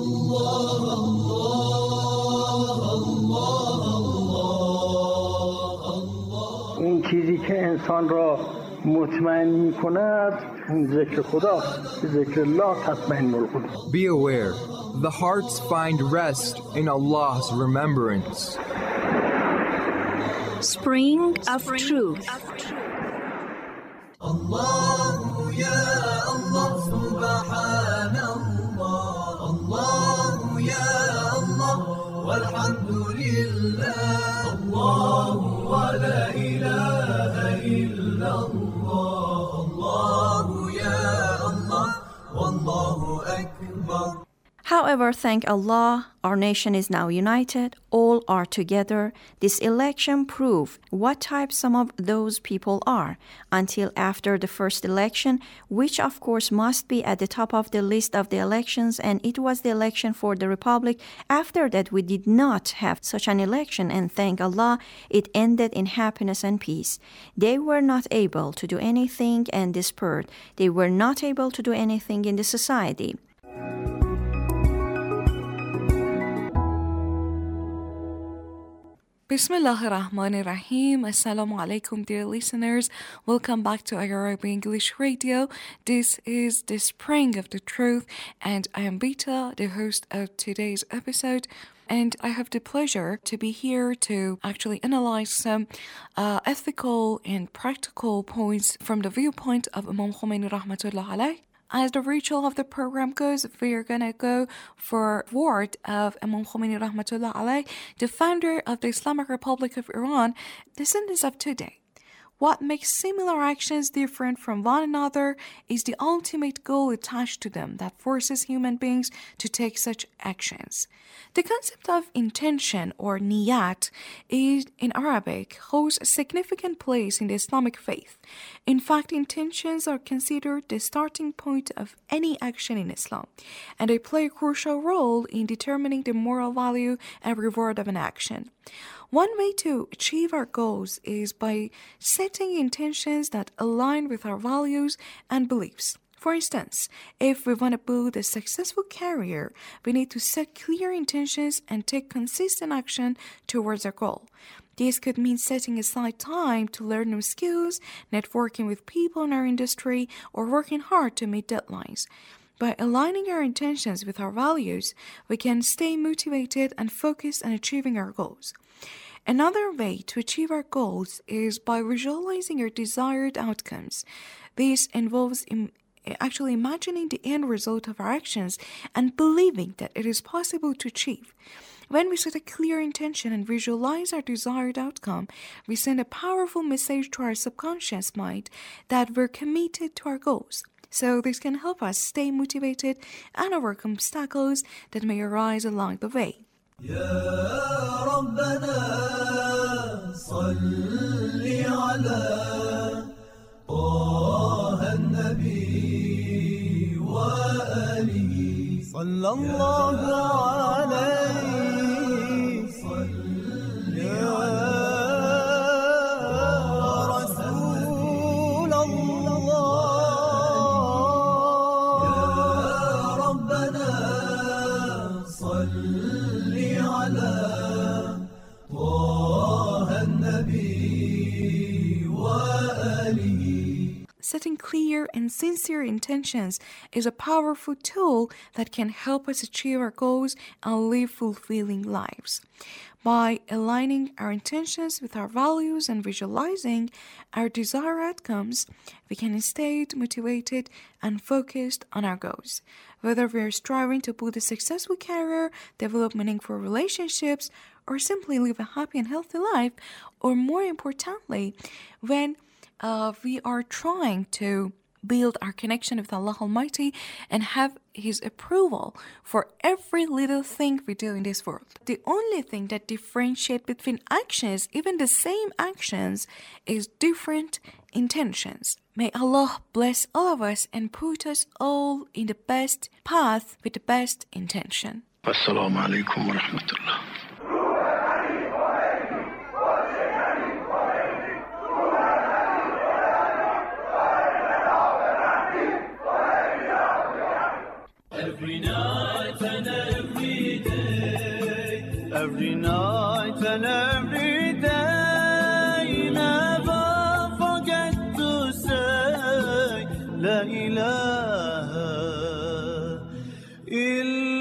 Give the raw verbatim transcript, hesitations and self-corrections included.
اون چیزی که انسان را مطمئن می‌کند ذکر خدا، ذکر الله تطمئن القلوب. Be aware, the hearts find rest in Allah's remembrance. Spring of Truth. Allah ya Allah subhanallah, Allah ya Allah walhamdulillah, Allah wa la ilaha illallah, Allah ya Allah wallahu akbar. However, thank Allah, our nation is now united, all are together. This election proved what type some of those people are, until after the first election, which of course must be at the top of the list of the elections, and it was the election for the Republic. After that, we did not have such an election, and thank Allah, it ended in happiness and peace. They were not able to do anything and despaired. They were not able to do anything in the society. Bismillah ar-Rahman ar-Rahim. Assalamu alaikum, dear listeners. Welcome back to Arabic English Radio. This is the Spring of the Truth, and I am Bita, the host of today's episode. And I have the pleasure to be here to actually analyze some uh, ethical and practical points from the viewpoint of Imam Khomeini Rahmatullah alayh. As the ritual of the program goes, we are going to go for word of Imam Khomeini Rahmatullah alayh, the founder of the Islamic Republic of Iran, the sentence of today. What makes similar actions different from one another is the ultimate goal attached to them that forces human beings to take such actions. The concept of intention or niyat is, in Arabic, holds a significant place in the Islamic faith. In fact, intentions are considered the starting point of any action in Islam, and they play a crucial role in determining the moral value and reward of an action. One way to achieve our goals is by setting intentions that align with our values and beliefs. For instance, if we want to build a successful career, we need to set clear intentions and take consistent action towards our goal. This could mean setting aside time to learn new skills, networking with people in our industry, or working hard to meet deadlines. By aligning our intentions with our values, we can stay motivated and focused on achieving our goals. Another way to achieve our goals is by visualizing our desired outcomes. This involves im- actually imagining the end result of our actions and believing that it is possible to achieve. When we set a clear intention and visualize our desired outcome, we send a powerful message to our subconscious mind that we're committed to our goals. So this can help us stay motivated and overcome obstacles that may arise along the way. يا ربنا صل على طه النبي وآله صلى الله عليه صل يا رسول الله يا ربنا صل على طه النبي وآله. Setting clear and sincere intentions is a powerful tool that can help us achieve our goals and live fulfilling lives. By aligning our intentions with our values and visualizing our desired outcomes, we can stay motivated and focused on our goals. Whether we are striving to build a successful career, develop meaningful relationships, or simply live a happy and healthy life, or more importantly, when uh, we are trying to build our connection with Allah Almighty and have His approval for every little thing we do in this world. The only thing that differentiates between actions, even the same actions, is different intentions. May Allah bless all of us and put us all in the best path with the best intention. Assalamu alaikum wa rahmatullah. Every night and every every night and every day. Never forget to say La ilaha illa